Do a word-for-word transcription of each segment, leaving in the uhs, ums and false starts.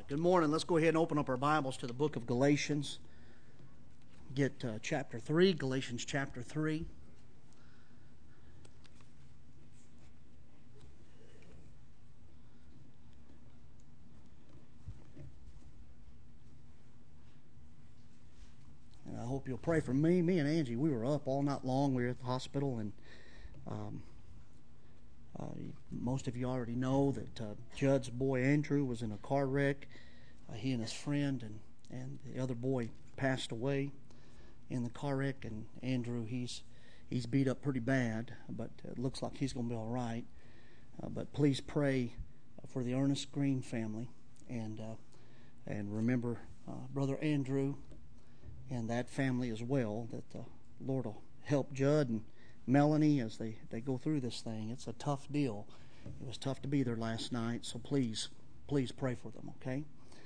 Good morning. Let's go ahead and open up our Bibles to the book of Galatians. Get uh, chapter three, Galatians chapter three. And I hope you'll pray for me. Me and Angie, we were up all night long. We were at the hospital, and um, uh, most of you already know that uh, Judd's boy Andrew was in a car wreck. Uh, he and his friend and, and the other boy passed away in the car wreck, and Andrew, he's he's beat up pretty bad, but it looks like he's going to be all right. Uh, but please pray for the Ernest Green family, and uh, and remember uh, Brother Andrew and that family as well, that the Lord will help Judd and Melanie as they, they go through this thing. It's a tough deal. It was tough to be there last night, so please, please pray for them, okay?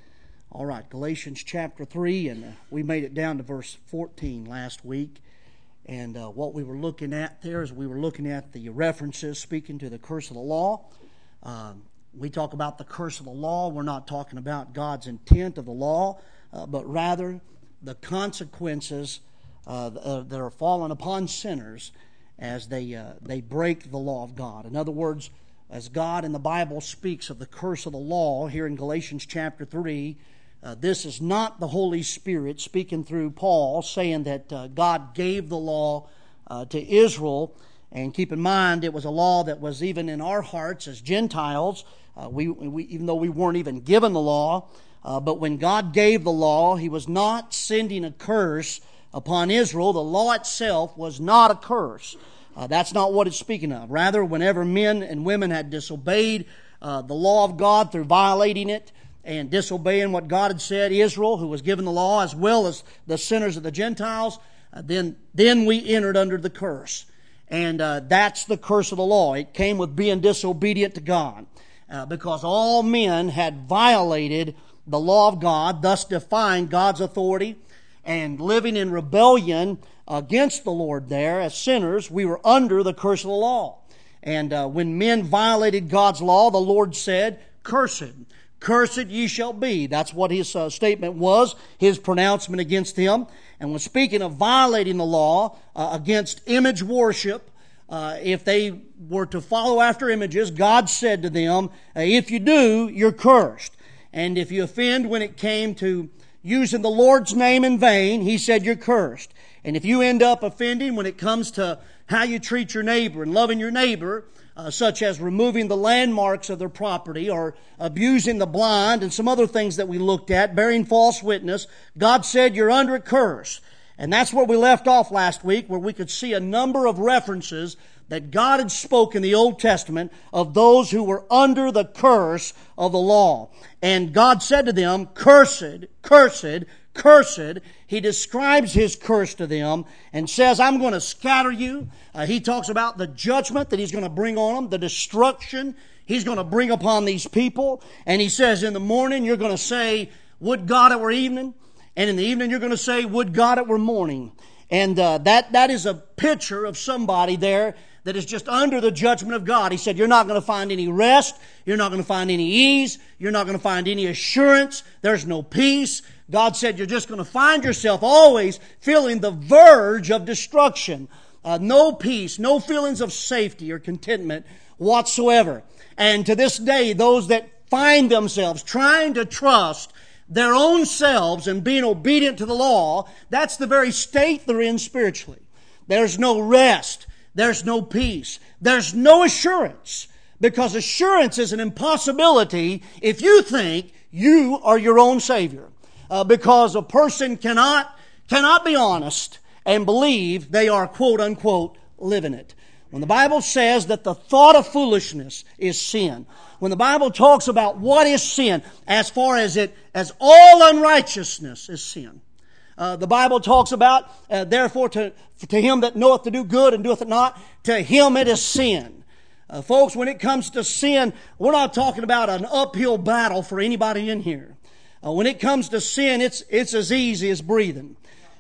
All right, Galatians chapter three, and uh, we made it down to verse fourteen last week. And uh, what we were looking at there is we were looking at the references speaking to the curse of the law. Um, we talk about the curse of the law. We're not talking about God's intent of the law, uh, but rather the consequences uh, that are fallen upon sinners as they uh, they break the law of God. In other words, as God in the Bible speaks of the curse of the law here in Galatians chapter three, uh, this is not the Holy Spirit speaking through Paul saying that uh, God gave the law uh, to Israel. And keep in mind, it was a law that was even in our hearts as Gentiles. Uh, we, we even though we weren't even given the law, uh, but when God gave the law, He was not sending a curse upon Israel. The law itself was not a curse. Uh, that's not what it's speaking of. Rather, whenever men and women had disobeyed uh, the law of God through violating it and disobeying what God had said, Israel, who was given the law, as well as the sinners of the Gentiles, uh, then, then we entered under the curse. And uh, that's the curse of the law. It came with being disobedient to God. Uh, because all men had violated the law of God, thus defying God's authority, and living in rebellion against the Lord there as sinners, we were under the curse of the law. And uh, when men violated God's law, the Lord said, "Cursed, cursed ye shall be." That's what His uh, statement was, His pronouncement against them. And when speaking of violating the law uh, against image worship, uh, if they were to follow after images, God said to them, if you do, you're cursed. And if you offend when it came to using the Lord's name in vain, He said you're cursed. And if you end up offending when it comes to how you treat your neighbor and loving your neighbor, uh, such as removing the landmarks of their property or abusing the blind and some other things that we looked at, bearing false witness, God said you're under a curse. And that's where we left off last week, where we could see a number of references that God had spoken in the Old Testament of those who were under the curse of the law. And God said to them, "Cursed, cursed, cursed." He describes His curse to them and says, "I'm going to scatter you." Uh, he talks about the judgment that He's going to bring on them, the destruction He's going to bring upon these people. And He says, in the morning you're going to say, "Would God it were evening." And in the evening you're going to say, "Would God it were morning." And uh, that that is a picture of somebody there that is just under the judgment of God. He said, you're not going to find any rest. You're not going to find any ease. You're not going to find any assurance. There's no peace. God said you're just going to find yourself always feeling the verge of destruction. Uh, no peace, no feelings of safety or contentment whatsoever. And to this day, those that find themselves trying to trust their own selves and being obedient to the law, that's the very state they're in spiritually. There's no rest. There's no peace. There's no assurance, because assurance is an impossibility if you think you are your own Savior. Uh, because a person cannot, cannot be honest and believe they are, quote unquote, living it. When the Bible says that the thought of foolishness is sin, when the Bible talks about what is sin, as far as it, as all unrighteousness is sin. Uh, the Bible talks about, uh, therefore, to, to him that knoweth to do good and doeth it not, to him it is sin. Uh, folks, when it comes to sin, we're not talking about an uphill battle for anybody in here. Uh, when it comes to sin, it's it's as easy as breathing.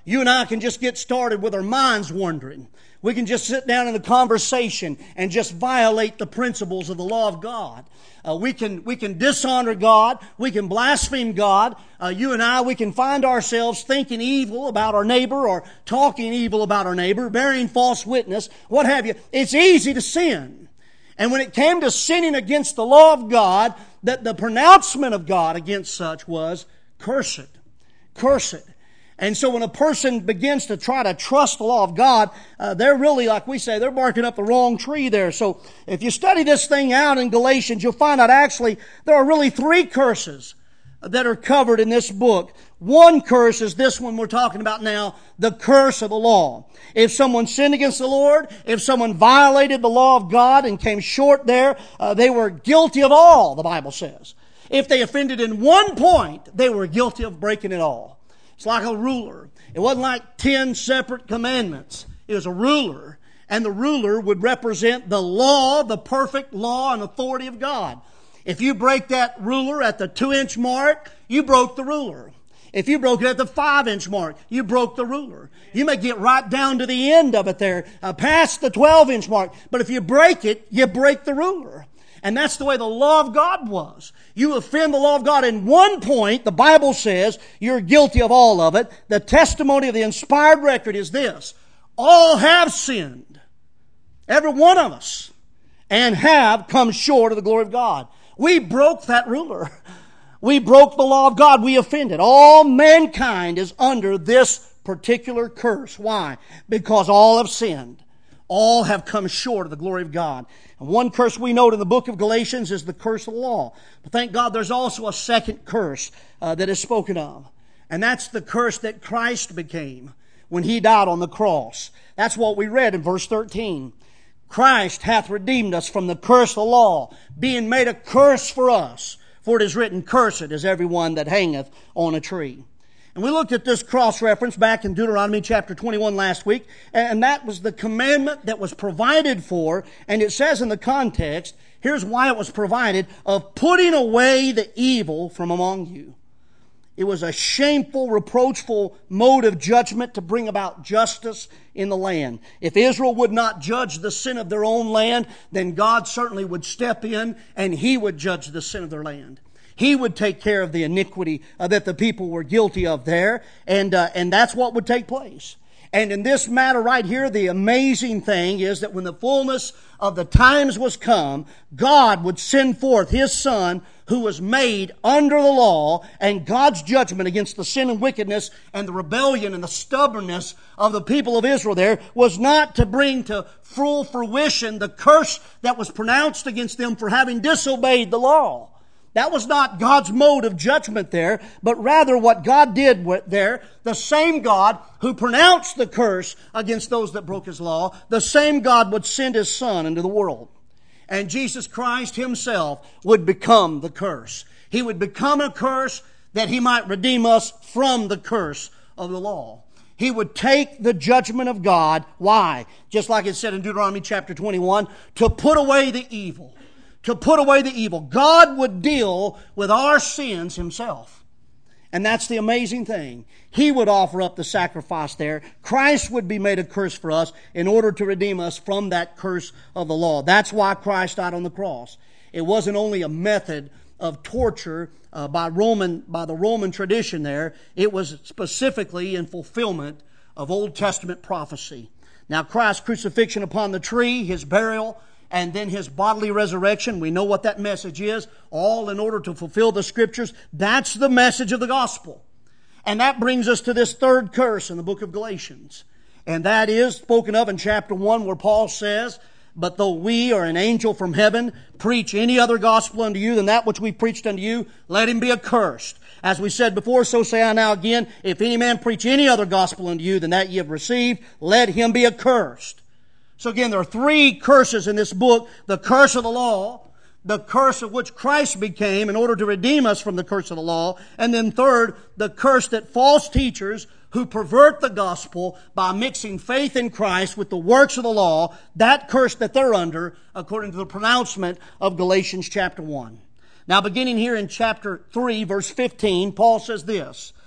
You and I can just get started with our minds wandering. We can just sit down in the conversation and just violate the principles of the law of God. Uh, we can we can dishonor God. We can blaspheme God. Uh, you and I, we can find ourselves thinking evil about our neighbor or talking evil about our neighbor, bearing false witness, what have you. It's easy to sin. And when it came to sinning against the law of God, that the pronouncement of God against such was, curse it. Curse it. And so when a person begins to try to trust the law of God, uh, they're really, like we say, they're barking up the wrong tree there. So if you study this thing out in Galatians, you'll find out actually there are really three curses that are covered in this book. One curse is this one we're talking about now, the curse of the law. If someone sinned against the Lord, if someone violated the law of God and came short there, uh, they were guilty of all, the Bible says. If they offended in one point, they were guilty of breaking it all. It's like a ruler. It wasn't like ten separate commandments. It was a ruler. And the ruler would represent the law, the perfect law and authority of God. If you break that ruler at the two-inch mark, you broke the ruler. If you broke it at the five-inch mark, you broke the ruler. You may get right down to the end of it there, uh, past the twelve-inch mark. But if you break it, you break the ruler. And that's the way the law of God was. You offend the law of God in one point, the Bible says you're guilty of all of it. The testimony of the inspired record is this: all have sinned, every one of us, and have come short of the glory of God. We broke that ruler. We broke the law of God. We offended. All mankind is under this particular curse. Why? Because all have sinned. All have come short of the glory of God. And one curse we note in the book of Galatians is the curse of the law. But thank God there's also a second curse uh, that is spoken of. And that's the curse that Christ became when He died on the cross. That's what we read in verse thirteen. Christ hath redeemed us from the curse of the law, being made a curse for us. For it is written, cursed is everyone that hangeth on a tree. And we looked at this cross-reference back in Deuteronomy chapter twenty-one last week, and that was the commandment that was provided for, and it says in the context, here's why it was provided, of putting away the evil from among you. It was a shameful, reproachful mode of judgment to bring about justice in the land. If Israel would not judge the sin of their own land, then God certainly would step in and He would judge the sin of their land. He would take care of the iniquity uh, that the people were guilty of there, and uh, and that's what would take place. And in this matter right here, the amazing thing is that when the fullness of the times was come, God would send forth His Son, who was made under the law, and God's judgment against the sin and wickedness and the rebellion and the stubbornness of the people of Israel there was not to bring to full fruition the curse that was pronounced against them for having disobeyed the law. That was not God's mode of judgment there, but rather what God did there, the same God who pronounced the curse against those that broke His law, the same God would send His Son into the world. And Jesus Christ Himself would become the curse. He would become a curse that He might redeem us from the curse of the law. He would take the judgment of God. Why? Just like it said in Deuteronomy chapter twenty-one, to put away the evil. To put away the evil. God would deal with our sins Himself. And that's the amazing thing. He would offer up the sacrifice there. Christ would be made a curse for us in order to redeem us from that curse of the law. That's why Christ died on the cross. It wasn't only a method of torture uh, by Roman, by the Roman tradition there. It was specifically in fulfillment of Old Testament prophecy. Now Christ's crucifixion upon the tree, His burial, and then His bodily resurrection. We know what that message is, all in order to fulfill the Scriptures. That's the message of the gospel. And that brings us to this third curse in the book of Galatians. And that is spoken of in chapter one, where Paul says, but though we or an angel from heaven preach any other gospel unto you than that which we preached unto you, let him be accursed. As we said before, so say I now again, if any man preach any other gospel unto you than that ye have received, let him be accursed. So again, there are three curses in this book. The curse of the law, the curse of which Christ became in order to redeem us from the curse of the law. And then third, the curse that false teachers who pervert the gospel by mixing faith in Christ with the works of the law, that curse that they're under, according to the pronouncement of Galatians chapter one. Now beginning here in chapter three, verse fifteen, Paul says this,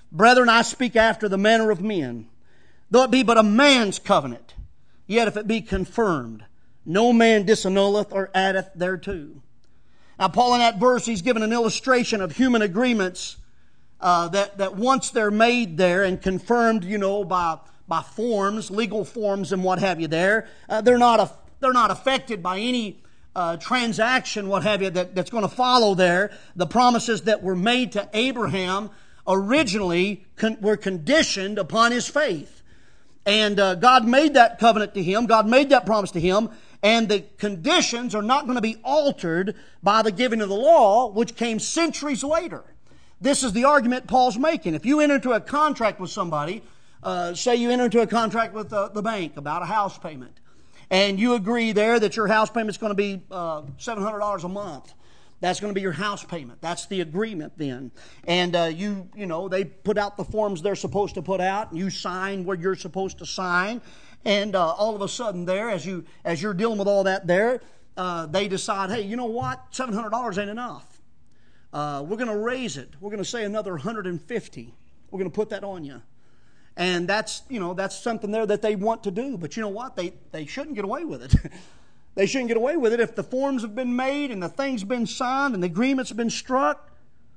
Brethren, I speak after the manner of men. Though it be but a man's covenant, yet if it be confirmed, no man disannulleth or addeth thereto. Now, Paul in that verse, he's given an illustration of human agreements uh, that, that once they're made there and confirmed, you know, by, by forms, legal forms and what have you there, uh, they're not a, they're not affected by any uh, transaction, what have you, that, that's going to follow there. The promises that were made to Abraham originally con- were conditioned upon his faith. And uh, God made that covenant to him. God made that promise to him. And the conditions are not going to be altered by the giving of the law, which came centuries later. This is the argument Paul's making. If you enter into a contract with somebody, uh, say you enter into a contract with uh, the bank about a house payment, and you agree there that your house payment is going to be uh, seven hundred dollars a month. That's going to be your house payment. That's the agreement then. And uh, you, you know, they put out the forms they're supposed to put out, and you sign where you're supposed to sign. And uh, all of a sudden there, as, you, as you're dealing with all that there, uh, they decide, hey, you know what? seven hundred dollars ain't enough. Uh, we're going to raise it. We're going to say another one hundred fifty dollars. We're going to put that on you. And that's, you know, that's something there that they want to do. But you know what? They, they shouldn't get away with it. They shouldn't get away with it if the forms have been made and the thing's been signed and the agreement's been struck.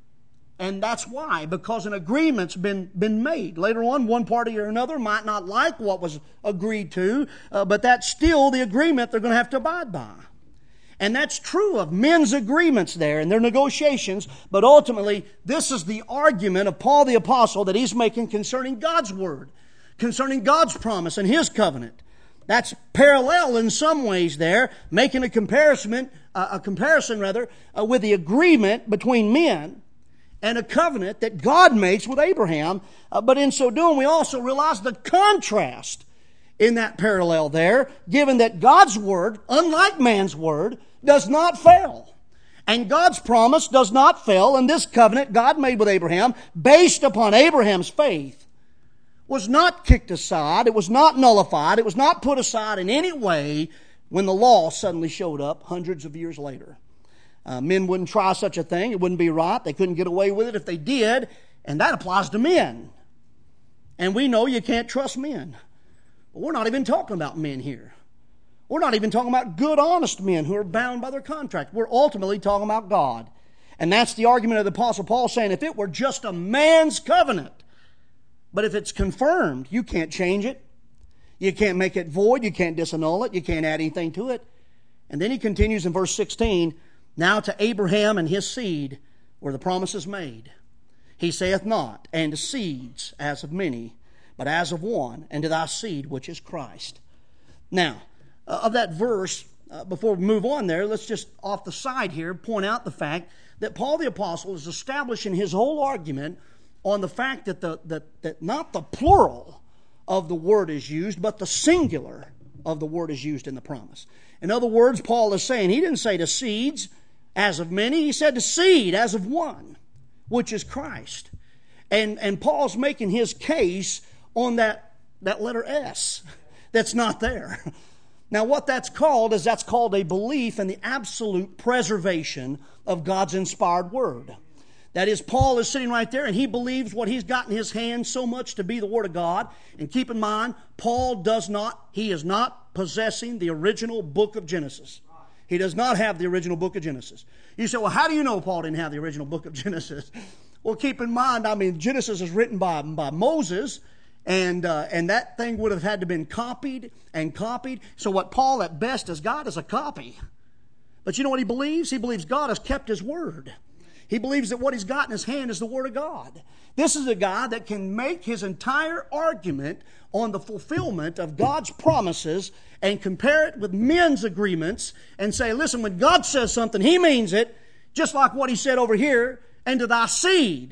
And that's why, because an agreement's been, been made. Later on, one party or another might not like what was agreed to, uh, but that's still the agreement they're going to have to abide by. And that's true of men's agreements there and their negotiations, but ultimately, this is the argument of Paul the Apostle that he's making concerning God's Word, concerning God's promise and His covenant. That's parallel in some ways there, making a comparison, uh, a comparison rather, uh, with the agreement between men and a covenant that God makes with Abraham. Uh, but in so doing, we also realize the contrast in that parallel there, given that God's Word, unlike man's Word, does not fail. And God's promise does not fail, and this covenant God made with Abraham, based upon Abraham's faith, was not kicked aside, it was not nullified, it was not put aside in any way when the law suddenly showed up hundreds of years later. Uh, men wouldn't try such a thing, it wouldn't be right, they couldn't get away with it if they did, and that applies to men. And we know you can't trust men. But we're not even talking about men here. We're not even talking about good, honest men who are bound by their contract. We're ultimately talking about God. And that's the argument of the Apostle Paul saying, if it were just a man's covenant, but if it's confirmed, you can't change it. You can't make it void. You can't disannul it. You can't add anything to it. And then he continues in verse sixteen, now to Abraham and his seed were the promises made. He saith not, and to seeds as of many, but as of one, and to thy seed, which is Christ. Now, uh, of that verse, uh, before we move on there, let's just off the side here point out the fact that Paul the Apostle is establishing his whole argument on the fact that, the, that, that not the plural of the word is used, but the singular of the word is used in the promise. In other words, Paul is saying, he didn't say to seeds as of many, he said to seed as of one, which is Christ. And, and Paul's making his case on that, that letter S that's not there. Now what that's called is that's called a belief in the absolute preservation of God's inspired word. That is, Paul is sitting right there and he believes what he's got in his hand so much to be the Word of God. And keep in mind, Paul does not, he is not possessing the original book of Genesis. He does not have the original book of Genesis. You say, well, how do you know Paul didn't have the original book of Genesis? Well, keep in mind, I mean, Genesis is written by, by Moses, and uh, and that thing would have had to been copied and copied. So what Paul at best has got is a copy. But you know what he believes? He believes God has kept His Word. He believes that what he's got in his hand is the Word of God. This is a guy that can make his entire argument on the fulfillment of God's promises and compare it with men's agreements and say, listen, when God says something, He means it, just like what He said over here, and to thy seed.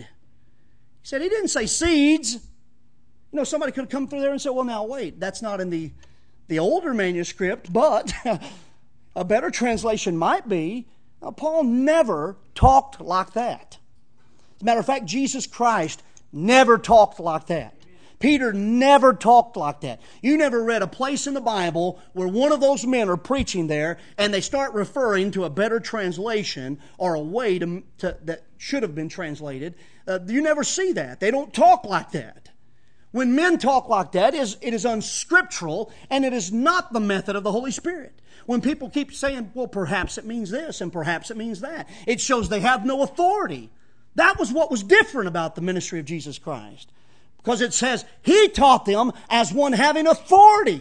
He said, He didn't say seeds. You know, somebody could have come through there and said, well, now wait, that's not in the, the older manuscript, but a better translation might be, now, Paul never talked like that. As a matter of fact, Jesus Christ never talked like that. Peter never talked like that. You never read a place in the Bible where one of those men are preaching there and they start referring to a better translation or a way to, to, that should have been translated. Uh, you never see that. They don't talk like that. When men talk like that, it is, it is unscriptural and it is not the method of the Holy Spirit. When people keep saying, well, perhaps it means this and perhaps it means that, it shows they have no authority. That was what was different about the ministry of Jesus Christ. Because it says He taught them as one having authority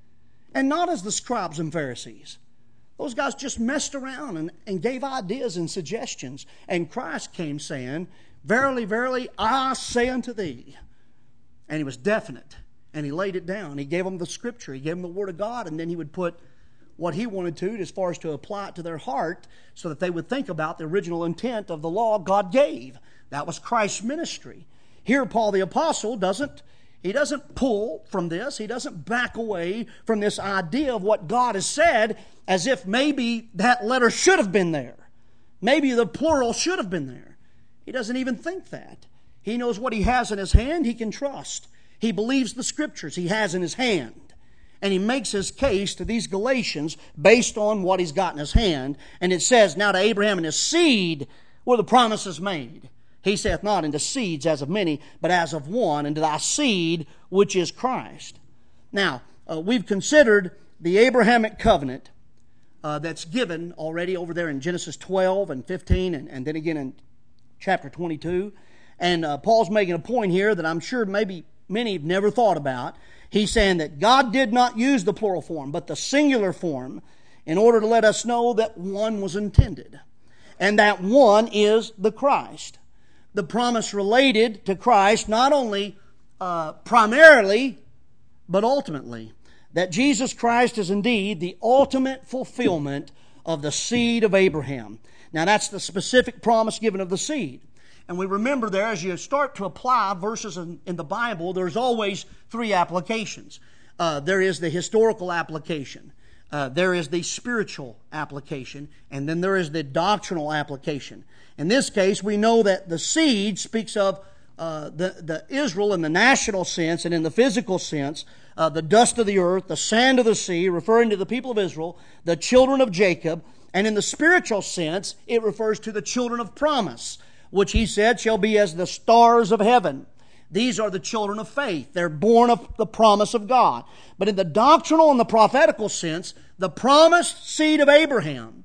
and not as the scribes and Pharisees. Those guys just messed around and, and gave ideas and suggestions. And Christ came saying, verily, verily, I say unto thee. And He was definite. And He laid it down. He gave them the Scripture. He gave them the Word of God. And then He would put what He wanted to as far as to apply it to their heart so that they would think about the original intent of the law God gave. That was Christ's ministry. Here Paul the Apostle doesn't, he doesn't pull from this. He doesn't back away from this idea of what God has said as if maybe that letter should have been there. Maybe the plural should have been there. He doesn't even think that. He knows what he has in his hand he can trust. He believes the Scriptures he has in his hand. And he makes his case to these Galatians based on what he's got in his hand. And it says, now to Abraham and his seed were the promises made. He saith not into seeds as of many, but as of one, and to thy seed, which is Christ. Now, uh, we've considered the Abrahamic covenant uh, that's given already over there in Genesis twelve and fifteen, and, and then again in chapter twenty-two. And uh, Paul's making a point here that I'm sure maybe many have never thought about. He's saying that God did not use the plural form, but the singular form, in order to let us know that one was intended. And that one is the Christ. The promise related to Christ not only uh, primarily, but ultimately, that Jesus Christ is indeed the ultimate fulfillment of the seed of Abraham. Now that's the specific promise given of the seed. And we remember there, as you start to apply verses in, in the Bible, there's always three applications. Uh, there is the historical application. Uh, there is the spiritual application. And then there is the doctrinal application. In this case, we know that the seed speaks of uh, the, the Israel in the national sense, and in the physical sense, uh, the dust of the earth, the sand of the sea, referring to the people of Israel, the children of Jacob. And in the spiritual sense, it refers to the children of promise, which He said shall be as the stars of heaven. These are the children of faith. They're born of the promise of God. But in the doctrinal and the prophetical sense, the promised seed of Abraham,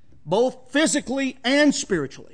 both physically and spiritually,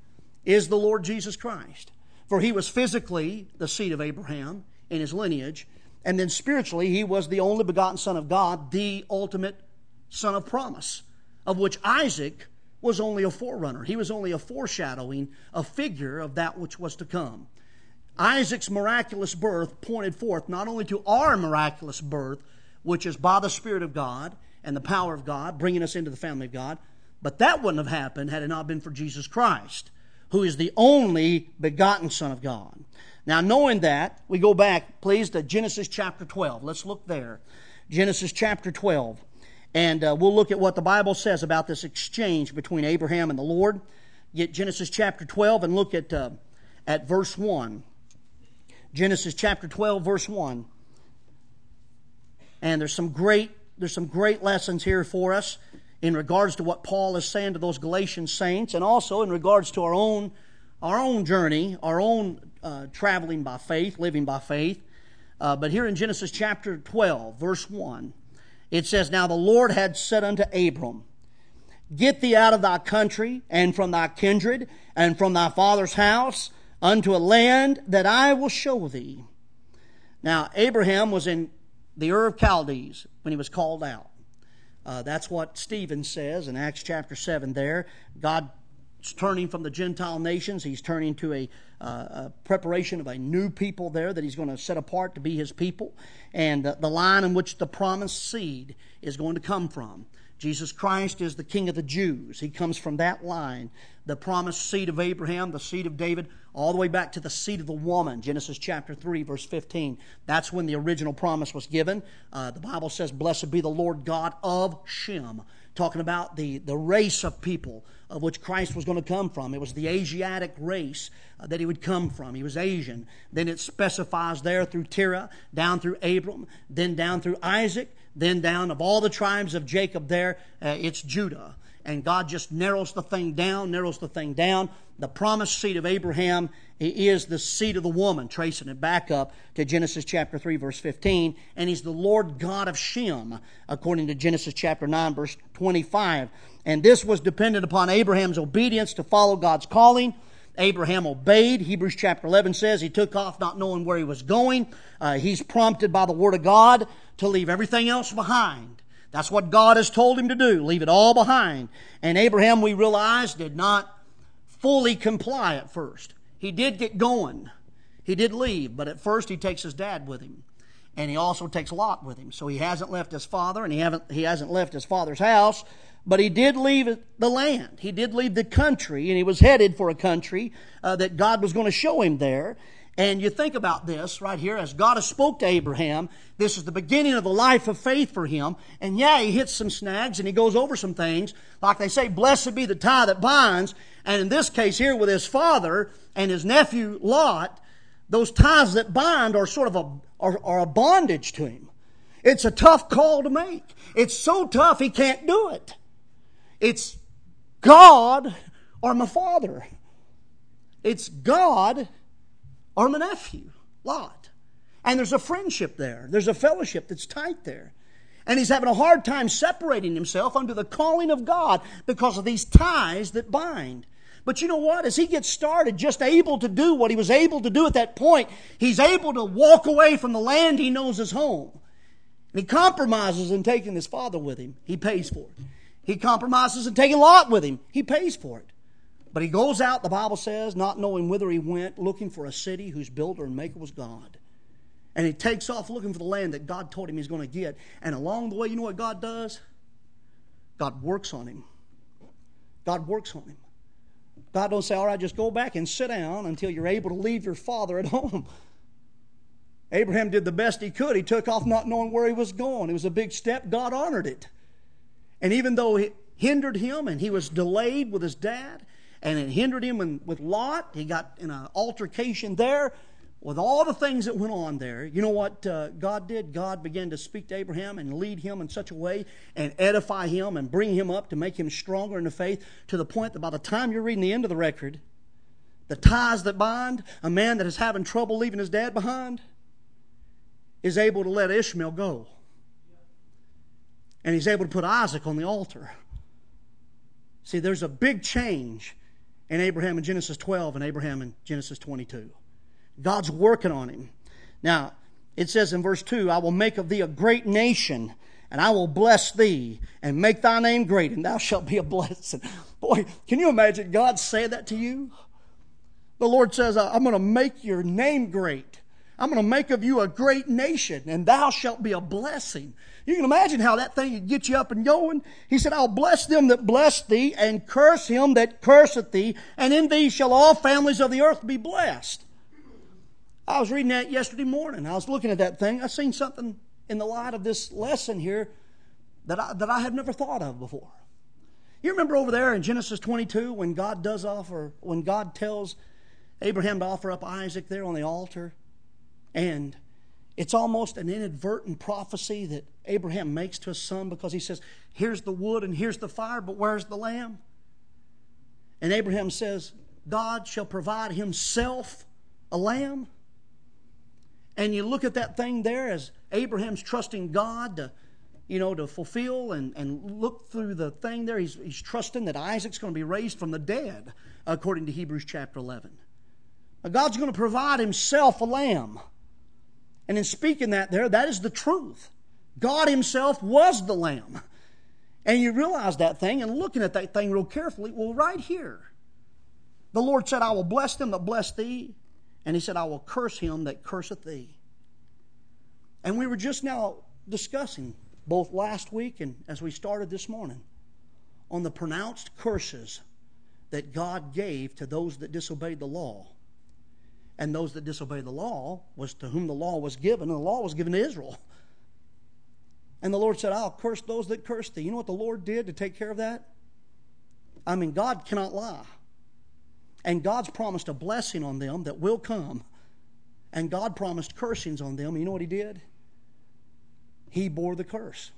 is the Lord Jesus Christ. For He was physically the seed of Abraham in his lineage, and then spiritually He was the only begotten Son of God, the ultimate Son of promise, of which Isaac was only a forerunner. He was only a foreshadowing, a figure of that which was to come. Isaac's miraculous birth pointed forth not only to our miraculous birth, which is by the Spirit of God and the power of God, bringing us into the family of God, but that wouldn't have happened had it not been for Jesus Christ, who is the only begotten Son of God. Now, knowing that, we go back, please, to Genesis chapter twelve. Let's look there. Genesis chapter twelve. And uh, we'll look at what the Bible says about this exchange between Abraham and the Lord. Get Genesis chapter twelve and look at, uh, at verse one. Genesis chapter twelve, verse one. And there's some great, there's some great lessons here for us in regards to what Paul is saying to those Galatian saints, and also in regards to our own, our own journey, our own uh, traveling by faith, living by faith. Uh, but here in Genesis chapter twelve, verse one, it says, now the Lord had said unto Abram, get thee out of thy country, and from thy kindred, and from thy father's house, unto a land that I will show thee. Now, Abraham was in the Ur of Chaldees when he was called out. Uh, that's what Stephen says in Acts chapter seven there. God's turning from the Gentile nations. He's turning to a, uh, a preparation of a new people there that He's going to set apart to be His people. And uh, the line in which the promised seed is going to come from. Jesus Christ is the King of the Jews. He comes from that line. The promised seed of Abraham, the seed of David, all the way back to the seed of the woman. Genesis chapter three, verse fifteen. That's when the original promise was given. Uh, the Bible says, blessed be the Lord God of Shem. Talking about the, the race of people of which Christ was going to come from. It was the Asiatic race uh, that he would come from. He was Asian. Then it specifies there through Terah, down through Abram, then down through Isaac, then down of all the tribes of Jacob there, uh, it's Judah. And God just narrows the thing down, narrows the thing down. The promised seed of Abraham is the seed of the woman, tracing it back up to Genesis chapter three, verse fifteen. And He's the Lord God of Shem, according to Genesis chapter nine, verse twenty-five. And this was dependent upon Abraham's obedience to follow God's calling. Abraham obeyed. Hebrews chapter eleven says he took off not knowing where he was going. Uh, he's prompted by the Word of God to leave everything else behind. That's what God has told him to do. Leave it all behind. And Abraham, we realize, did not fully comply at first. He did get going. He did leave, but at first he takes his dad with him. And he also takes Lot with him. So he hasn't left his father, and he haven't he hasn't left his father's house, but he did leave the land. He did leave the country, and he was headed for a country uh, that God was going to show him there. And you think about this right here, as God has spoke to Abraham, this is the beginning of the life of faith for him. And yeah, he hits some snags and he goes over some things. Like they say, blessed be the tie that binds. And in this case here with his father and his nephew Lot, those ties that bind are sort of a, are, are a bondage to him. It's a tough call to make. It's so tough he can't do it. It's God or my father. It's God or my nephew, Lot. And there's a friendship there. There's a fellowship that's tight there. And he's having a hard time separating himself under the calling of God because of these ties that bind. But you know what? As he gets started, just able to do what he was able to do at that point, he's able to walk away from the land he knows is home. And he compromises in taking his father with him. He pays for it. He compromises in taking Lot with him. He pays for it. But he goes out, the Bible says, not knowing whither he went, looking for a city whose builder and maker was God. And he takes off looking for the land that God told him he's going to get. And along the way, you know what God does? God works on him. God works on him. God don't say, all right, just go back and sit down until you're able to leave your father at home. Abraham did the best he could. He took off not knowing where he was going. It was a big step. God honored it. And even though it hindered him and he was delayed with his dad, and it hindered him in, with Lot. He got in an altercation there with all the things that went on there. You know what uh, God did? God began to speak to Abraham and lead him in such a way and edify him and bring him up to make him stronger in the faith to the point that by the time you're reading the end of the record, the ties that bind, a man that is having trouble leaving his dad behind is able to let Ishmael go. And he's able to put Isaac on the altar. See, there's a big change in Abraham in Genesis twelve and Abraham in Genesis twenty-two. God's working on him. Now, it says in verse two, I will make of thee a great nation, and I will bless thee, and make thy name great, and thou shalt be a blessing. Boy, can you imagine God saying that to you? The Lord says, I'm going to make your name great. I'm going to make of you a great nation, and thou shalt be a blessing. You can imagine how that thing would get you up and going. He said, I'll bless them that bless thee, and curse him that curseth thee, and in thee shall all families of the earth be blessed. I was reading that yesterday morning. I was looking at that thing. I seen something in the light of this lesson here that I, that I had never thought of before. You remember over there in Genesis twenty-two when God does offer, when God tells Abraham to offer up Isaac there on the altar? And it's almost an inadvertent prophecy that Abraham makes to his son because he says, here's the wood and here's the fire, but where's the lamb? And Abraham says, God shall provide himself a lamb. And you look at that thing there as Abraham's trusting God to, you know, to fulfill and, and look through the thing there. He's, he's trusting that Isaac's going to be raised from the dead, according to Hebrews chapter eleven. Now, God's going to provide himself a lamb. And in speaking that there, that is the truth. God himself was the lamb. And you realize that thing and looking at that thing real carefully. Well, right here, the Lord said, I will bless them that bless thee. And he said, I will curse him that curseth thee. And we were just now discussing both last week and as we started this morning, on the pronounced curses that God gave to those that disobeyed the law. And those that disobeyed the law was to whom the law was given, and the law was given to Israel. And the Lord said, I'll curse those that curse thee. You know what the Lord did to take care of that? I mean, God cannot lie. And God's promised a blessing on them that will come. And God promised cursings on them. And you know what He did? He bore the curse.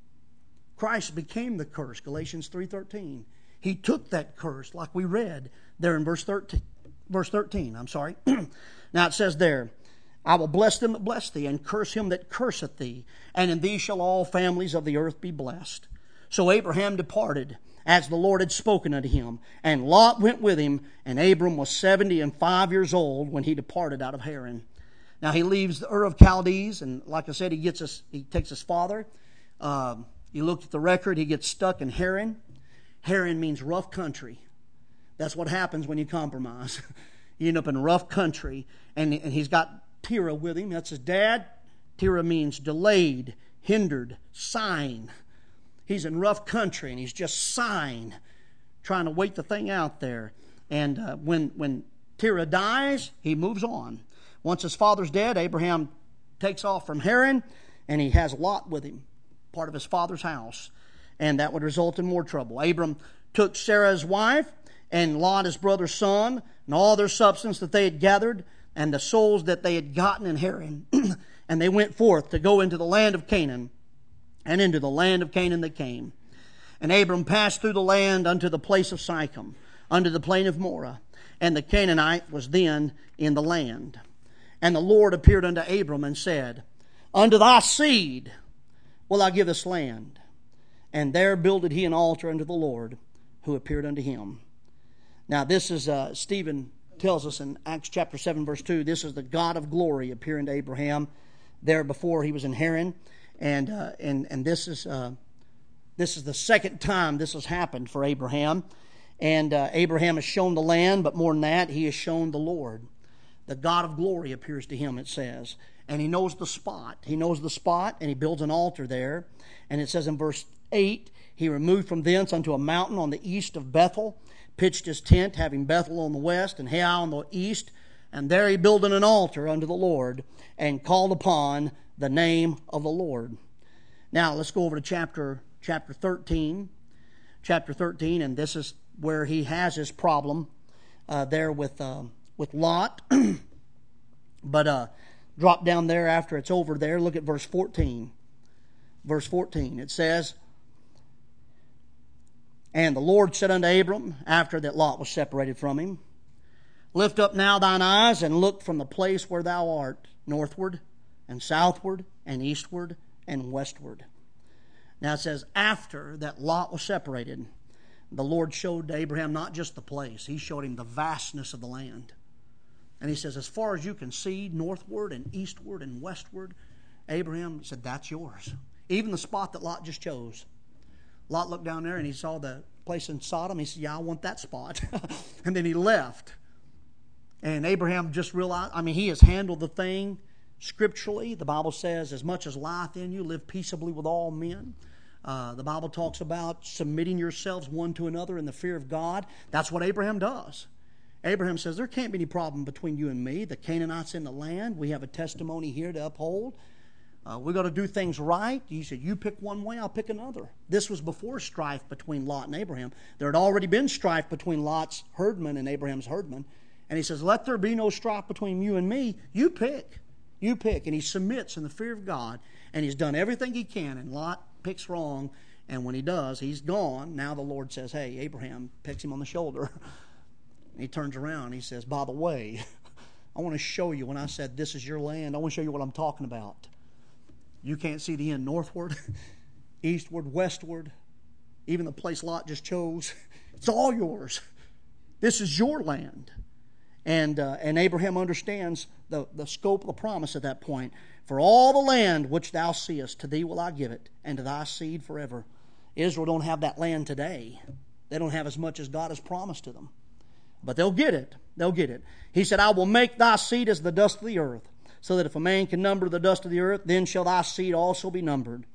Christ became the curse, Galatians three thirteen. He took that curse, like we read there in verse thirteen. Verse thirteen, I'm sorry. Now it says there, I will bless them that bless thee, and curse him that curseth thee. And in thee shall all families of the earth be blessed. So Abraham departed, as the Lord had spoken unto him. And Lot went with him, and Abram was seventy and five years old when he departed out of Haran. Now he leaves the Ur of Chaldees, and like I said, he gets us. He takes his father. Um, you look at the record, he gets stuck in Haran. Haran means rough country. That's what happens when you compromise. You end up in rough country, and, and he's got Terah with him. That's his dad. Terah means delayed, hindered, sign. He's in rough country, and he's just sighing, trying to wait the thing out there. And uh, when when Terah dies, he moves on. Once his father's dead, Abraham takes off from Haran, and he has Lot with him, part of his father's house. And that would result in more trouble. Abram took Sarah his wife, and Lot his brother's son, and all their substance that they had gathered, and the souls that they had gotten in Haran. And they went forth to go into the land of Canaan. And into the land of Canaan they came. And Abram passed through the land unto the place of Sichem, unto the plain of Moreh. And the Canaanite was then in the land. And the Lord appeared unto Abram and said, Unto thy seed will I give this land. And there builded he an altar unto the Lord, who appeared unto him. Now this is, uh, Stephen tells us in Acts chapter seven verse two, this is the God of glory appearing to Abraham there before he was in Haran. And uh, and and this is uh, this is the second time this has happened for Abraham. And uh, Abraham has shown the land, but more than that, he has shown the Lord. The God of glory appears to him, it says. And he knows the spot. He knows the spot, and he builds an altar there. And it says in verse eight, he removed from thence unto a mountain on the east of Bethel, pitched his tent, having Bethel on the west and Hai on the east. And there he builded an altar unto the Lord, and called upon the name of the Lord. Now let's go over to chapter chapter thirteen. Chapter thirteen, and this is where he has his problem uh, there with uh, with Lot. But uh, drop down there after it's over there. Look at verse fourteen. Verse fourteen. It says, And the Lord said unto Abram, after that Lot was separated from him, Lift up now thine eyes, and look from the place where thou art, northward, and southward, and eastward, and westward. Now it says, after that Lot was separated, the Lord showed to Abraham not just the place, He showed him the vastness of the land. And He says, as far as you can see, northward and eastward and westward, Abraham said, that's yours. Even the spot that Lot just chose. Lot looked down there and he saw the place in Sodom. He said, yeah, I want that spot. And then he left. And Abraham just realized, I mean, he has handled the thing scripturally. The Bible says, as much as lieth in you, live peaceably with all men. Uh, the Bible talks about submitting yourselves one to another in the fear of God. That's what Abraham does. Abraham says, there can't be any problem between you and me. The Canaanites in the land. We have a testimony here to uphold. Uh, we've got to do things right. He said, you pick one way, I'll pick another. This was before strife between Lot and Abraham. There had already been strife between Lot's herdmen and Abraham's herdmen. And he says, let there be no strife between you and me. You pick. You pick. And he submits in the fear of God. And he's done everything he can. And Lot picks wrong. And when he does, he's gone. Now the Lord says, hey, Abraham, picks him on the shoulder. And he turns around and he says, by the way, I want to show you when I said this is your land, I want to show you what I'm talking about. You can't see the end northward, eastward, westward, even the place Lot just chose. It's all yours. This is your land. And uh, and Abraham understands the, the scope of the promise at that point. For all the land which thou seest, to thee will I give it, and to thy seed forever. Israel don't have that land today. They don't have as much as God has promised to them. But they'll get it. They'll get it. He said, I will make thy seed as the dust of the earth, so that if a man can number the dust of the earth, then shall thy seed also be numbered.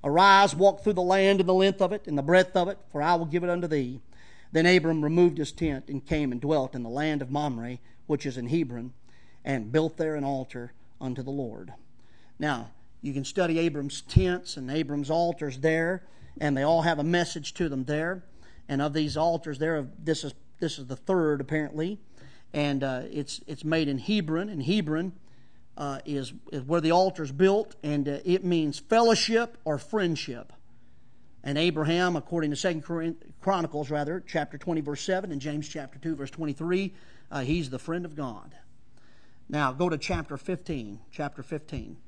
Arise, walk through the land and the length of it and the breadth of it, for I will give it unto thee. Then Abram removed his tent and came and dwelt in the land of Mamre, which is in Hebron, and built there an altar unto the Lord. Now, you can study Abram's tents and Abram's altars there, and they all have a message to them there. And of these altars there, this is this is the third apparently, and uh, it's it's made in Hebron. And Hebron uh, is is where the altar is built, and uh, it means fellowship or friendship. And Abraham, according to Second Chronicles, rather, chapter twenty, verse seven, and James chapter two, verse twenty-three, uh, he's the friend of God. Now, go to chapter fifteen. Chapter fifteen.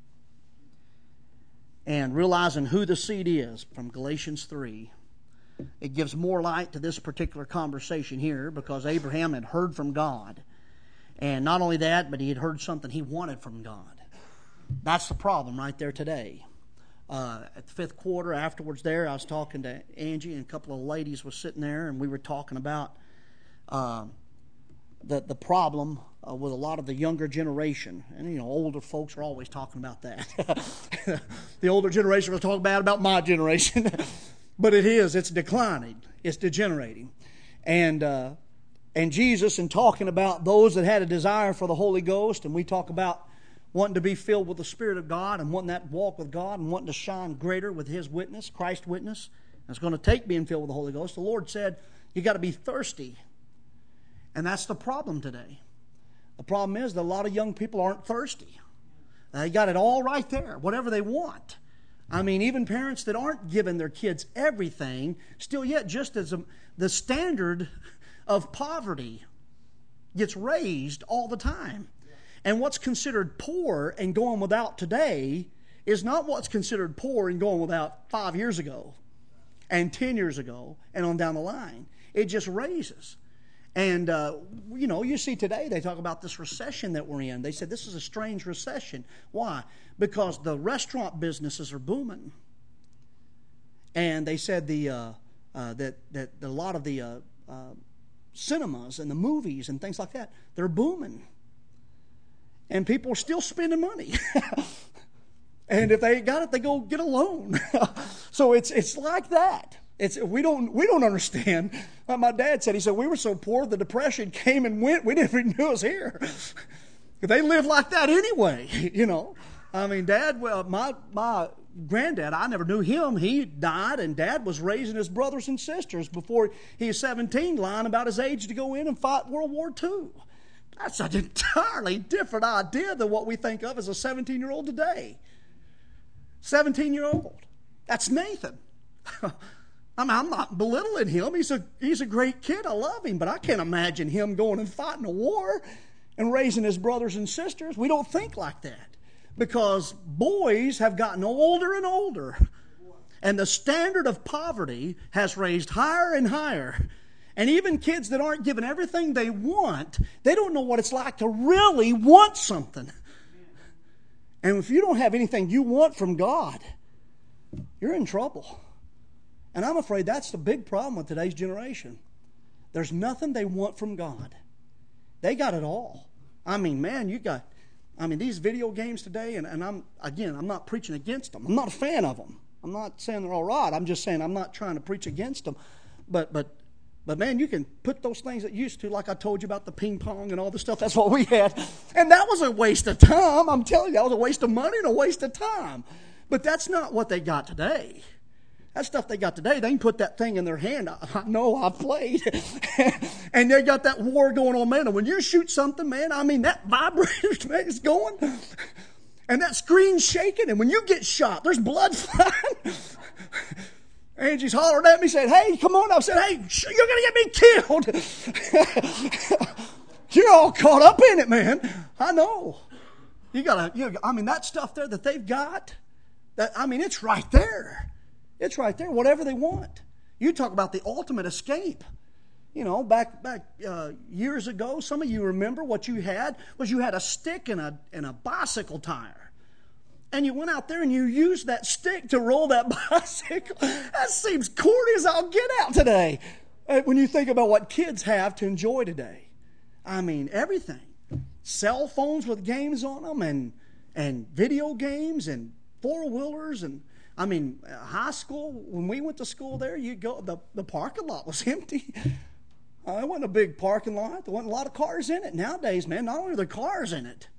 And realizing who the seed is from Galatians three. It gives more light to this particular conversation here because Abraham had heard from God. And not only that, but he had heard something he wanted from God. That's the problem right there today. Uh, at the fifth quarter afterwards there, I was talking to Angie, and a couple of ladies was sitting there, and we were talking about uh, the, the problem uh, with a lot of the younger generation. And, you know, older folks are always talking about that. The older generation was talking bad about my generation. But it is, it's declining, it's degenerating. And uh, and Jesus, in talking about those that had a desire for the Holy Ghost, and we talk about wanting to be filled with the Spirit of God and wanting that walk with God and wanting to shine greater with His witness, Christ's witness, and it's going to take being filled with the Holy Ghost. The Lord said, you got to be thirsty. And that's the problem today. The problem is that a lot of young people aren't thirsty. They got it all right there, whatever they want. I mean, even parents that aren't giving their kids everything, still yet just as a, the standard of poverty gets raised all the time. And what's considered poor and going without today is not what's considered poor and going without five years ago and ten years ago and on down the line. It just raises. And, uh, you know, you see today they talk about this recession that we're in. They said this is a strange recession. Why? Because the restaurant businesses are booming. And they said the uh, uh, that, that a lot of the uh, uh, cinemas and the movies and things like that, they're booming. And people are still spending money. And if they ain't got it, they go get a loan. So it's it's like that. It's we don't we don't understand. Like my dad said, he said we were so poor the depression came and went. We didn't even know it was here. They live like that anyway, you know. I mean, Dad. Well, my my granddad, I never knew him. He died, and Dad was raising his brothers and sisters before he was seventeen, lying about his age to go in and fight World War Two. That's an entirely different idea than what we think of as a seventeen-year-old today. seventeen-year-old. That's Nathan. I mean, I'm not belittling him. He's a he's a great kid. I love him, but I can't imagine him going and fighting a war and raising his brothers and sisters. We don't think like that because boys have gotten older and older, and the standard of poverty has raised higher and higher. And even kids that aren't given everything they want, they don't know what it's like to really want something. And if you don't have anything you want from God, you're in trouble. And I'm afraid that's the big problem with today's generation. There's nothing they want from God. They got it all. I mean, man, you got, I mean, these video games today, and, and I'm, again, I'm not preaching against them. I'm not a fan of them. I'm not saying they're all right. I'm just saying I'm not trying to preach against them. But, but, but man, you can put those things that used to, like I told you about the ping pong and all the stuff, that's what we had. And that was a waste of time. I'm telling you, that was a waste of money and a waste of time. But that's not what they got today. That stuff they got today, they can put that thing in their hand. I, I know, I've played. And they got that war going on, man. And when you shoot something, man, I mean, that vibrator, man, is going. And that screen's shaking. And when you get shot, there's blood flying. Angie's hollering at me, saying, hey, come on. I said, hey, you're going to get me killed. You're all caught up in it, man. I know. You got to, you know, I mean, that stuff there that they've got, that I mean, it's right there. It's right there, whatever they want. You talk about the ultimate escape. You know, back back uh, years ago, some of you remember what you had was you had a stick and a, and a bicycle tire. And you went out there and you used that stick to roll that bicycle. That seems corny as I'll get out today. When you think about what kids have to enjoy today. I mean, everything. Cell phones with games on them and, and video games and four-wheelers and I mean, high school, when we went to school there, you go, the, the parking lot was empty. Uh, it wasn't a big parking lot. There wasn't a lot of cars in it. Nowadays, man, not only are there cars in it,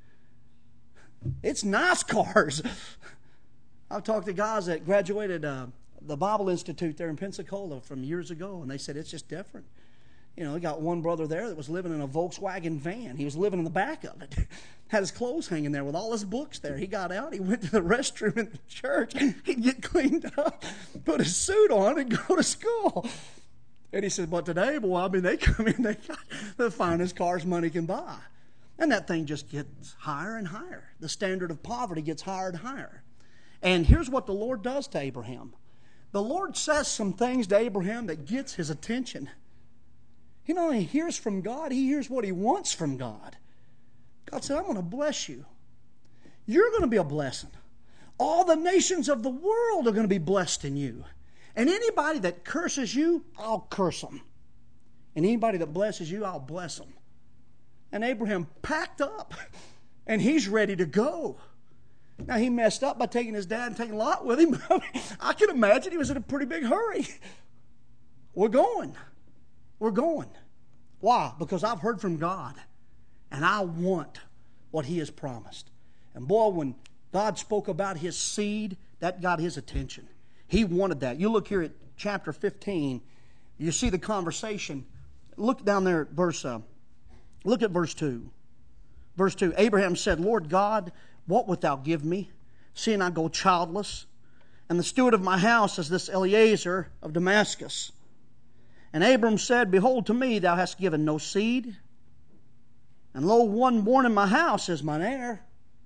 it's nice cars. I've talked to guys that graduated uh, the Bible Institute there in Pensacola from years ago, and they said it's just different. You know, they got one brother there that was living in a Volkswagen van. He was living in the back of it. Had his clothes hanging there with all his books there. He got out. He went to the restroom in the church. He'd get cleaned up, put his suit on, and go to school. And he said, but today, boy, I mean, they come in, they got the finest cars money can buy. And that thing just gets higher and higher. The standard of poverty gets higher and higher. And here's what the Lord does to Abraham. The Lord says some things to Abraham that gets his attention. He not only hears from God, he hears what he wants from God. God said, I'm going to bless you. You're going to be a blessing. All the nations of the world are going to be blessed in you. And anybody that curses you, I'll curse them. And anybody that blesses you, I'll bless them. And Abraham packed up, and he's ready to go. Now, he messed up by taking his dad and taking Lot with him. I can imagine he was in a pretty big hurry. We're going. We're going. Why? Because I've heard from God, and I want what he has promised. And boy, when God spoke about his seed, that got his attention. He wanted that. You look here at chapter fifteen, you see the conversation. Look down there at verse, uh, look at verse two. Verse two, Abraham said, Lord God, what wilt thou give me, seeing I go childless? And the steward of my house is this Eliezer of Damascus. And Abram said, behold, to me thou hast given no seed, and lo, one born in my house is mine heir.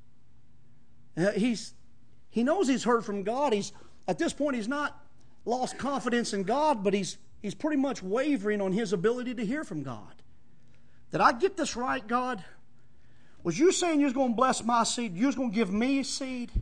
Uh, he's, he knows he's heard from God. He's at this point he's not lost confidence in God, but he's he's pretty much wavering on his ability to hear from God. Did I get this right, God? Was you saying you was going to bless my seed? You was going to give me seed?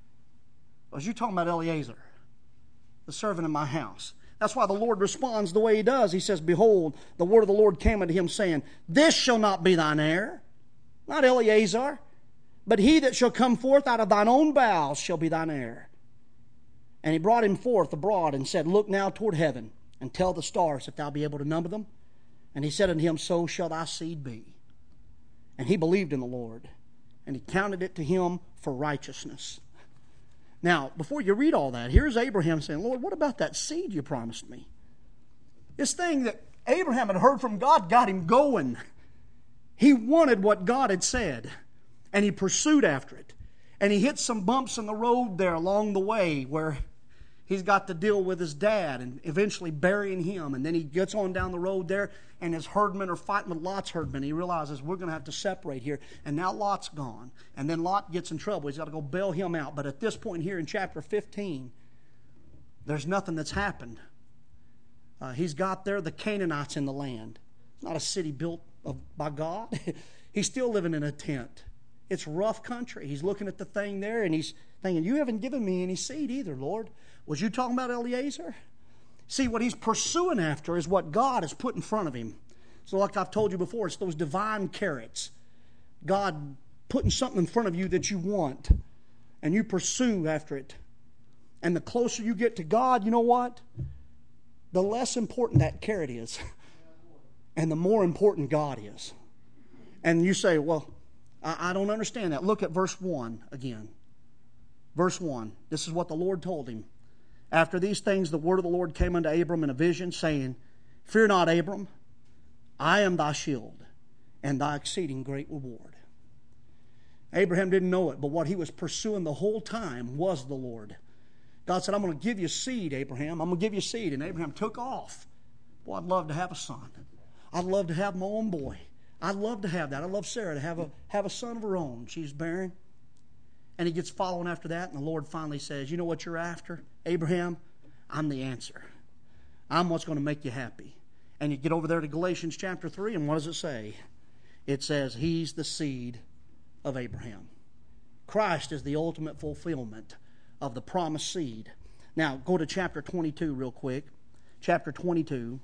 Or was you talking about Eliezer, the servant in my house? That's why the Lord responds the way he does. He says, behold, the word of the Lord came unto him, saying, this shall not be thine heir, not Eliezer, but he that shall come forth out of thine own bowels shall be thine heir. And he brought him forth abroad and said, look now toward heaven, and tell the stars if thou be able to number them. And he said unto him, so shall thy seed be. And he believed in the Lord, and he counted it to him for righteousness. Now, before you read all that, here's Abraham saying, Lord, what about that seed you promised me? This thing that Abraham had heard from God got him going. He wanted what God had said, and he pursued after it. And he hit some bumps in the road there along the way where he's got to deal with his dad and eventually burying him. And then he gets on down the road there, and his herdmen are fighting with Lot's herdmen. He realizes we're going to have to separate here. And now Lot's gone. And then Lot gets in trouble. He's got to go bail him out. But at this point here in chapter fifteen, there's nothing that's happened. Uh, he's got there the Canaanites in the land. It's not a city built of, by God. He's still living in a tent. It's rough country. He's looking at the thing there, and he's thinking, you haven't given me any seed either, Lord. Was you talking about Eliezer? See, what he's pursuing after is what God has put in front of him. So like I've told you before, it's those divine carrots. God putting something in front of you that you want, and you pursue after it. And the closer you get to God, you know what? The less important that carrot is, and the more important God is. And you say, well, I, I don't understand that. Look at verse one again. Verse one. This is what the Lord told him. After these things, the word of the Lord came unto Abram in a vision, saying, fear not, Abram, I am thy shield, and thy exceeding great reward. Abraham didn't know it, but what he was pursuing the whole time was the Lord. God said, I'm going to give you seed, Abraham. I'm going to give you seed. And Abraham took off. Boy, I'd love to have a son. I'd love to have my own boy. I'd love to have that. I'd love Sarah to have a, have a son of her own. She's barren. And he gets following after that, and the Lord finally says, you know what you're after, Abraham? I'm the answer. I'm what's going to make you happy. And you get over there to Galatians chapter three, and what does it say? It says, he's the seed of Abraham. Christ is the ultimate fulfillment of the promised seed. Now, go to chapter twenty-two real quick. Chapter twenty-two.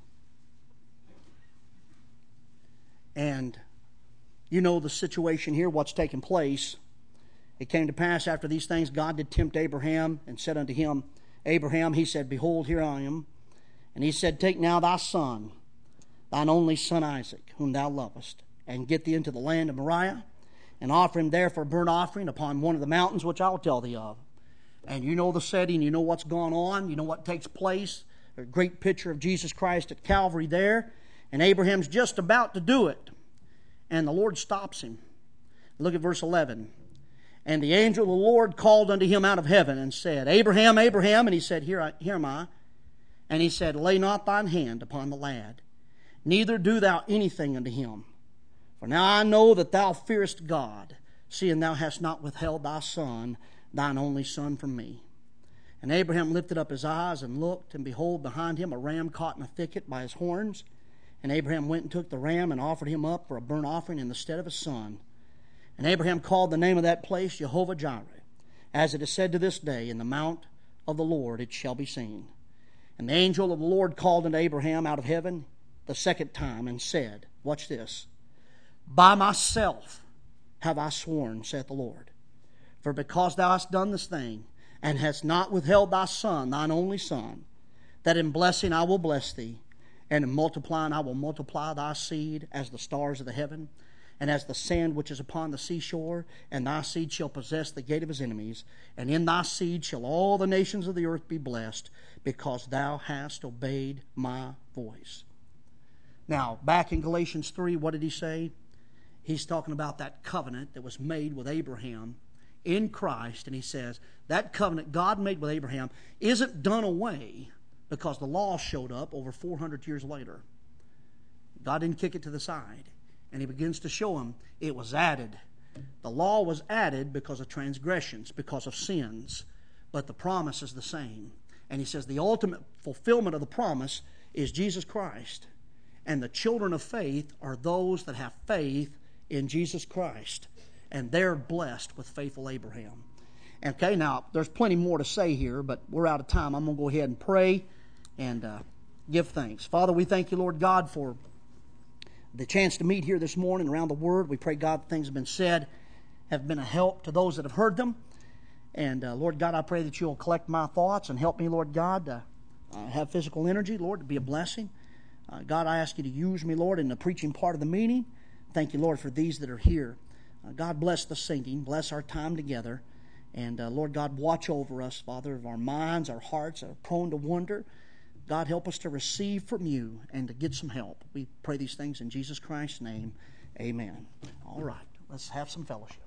And you know the situation here, what's taking place. It came to pass after these things, God did tempt Abraham, and said unto him, Abraham, he said, Behold, here I am. And he said, Take now thy son, thine only son Isaac, whom thou lovest, and get thee into the land of Moriah, and offer him there for a burnt offering upon one of the mountains which I will tell thee of. And you know the setting, you know what's gone on, you know what takes place. A great picture of Jesus Christ at Calvary there. And Abraham's just about to do it. And the Lord stops him. Look at verse eleven. And the angel of the Lord called unto him out of heaven and said, Abraham, Abraham. And he said, Here, I, here am I. And he said, Lay not thine hand upon the lad, neither do thou anything unto him. For now I know that thou fearest God, seeing thou hast not withheld thy son, thine only son, from me. And Abraham lifted up his eyes and looked, and behold, behind him a ram caught in a thicket by his horns. And Abraham went and took the ram and offered him up for a burnt offering in the stead of his son. And Abraham called the name of that place Jehovah Jireh, as it is said to this day, In the mount of the Lord it shall be seen. And the angel of the Lord called unto Abraham out of heaven the second time, and said, Watch this, By myself have I sworn, saith the Lord, for because thou hast done this thing, and hast not withheld thy son, thine only son, that in blessing I will bless thee, and in multiplying I will multiply thy seed as the stars of the heaven, and as the sand which is upon the seashore, and thy seed shall possess the gate of his enemies, and in thy seed shall all the nations of the earth be blessed, because thou hast obeyed my voice. Now, back in Galatians three, what did he say? He's talking about that covenant that was made with Abraham in Christ, and he says, that covenant God made with Abraham isn't done away because the law showed up over four hundred years later. God didn't kick it to the side. And he begins to show him it was added. The law was added because of transgressions, because of sins. But the promise is the same. And he says the ultimate fulfillment of the promise is Jesus Christ. And the children of faith are those that have faith in Jesus Christ. And they're blessed with faithful Abraham. Okay, now there's plenty more to say here, but we're out of time. I'm going to go ahead and pray and uh, give thanks. Father, we thank you, Lord God, for the chance to meet here this morning around the Word. We pray, God, things have been said have been a help to those that have heard them. And, uh, Lord God, I pray that you'll collect my thoughts and help me, Lord God, to uh, have physical energy, Lord, to be a blessing. Uh, God, I ask you to use me, Lord, in the preaching part of the meeting. Thank you, Lord, for these that are here. Uh, God, bless the singing. Bless our time together. And, uh, Lord God, watch over us, Father, of our minds, our hearts are prone to wonder. God, help us to receive from you and to get some help. We pray these things in Jesus Christ's name. Amen. All right, let's have some fellowship.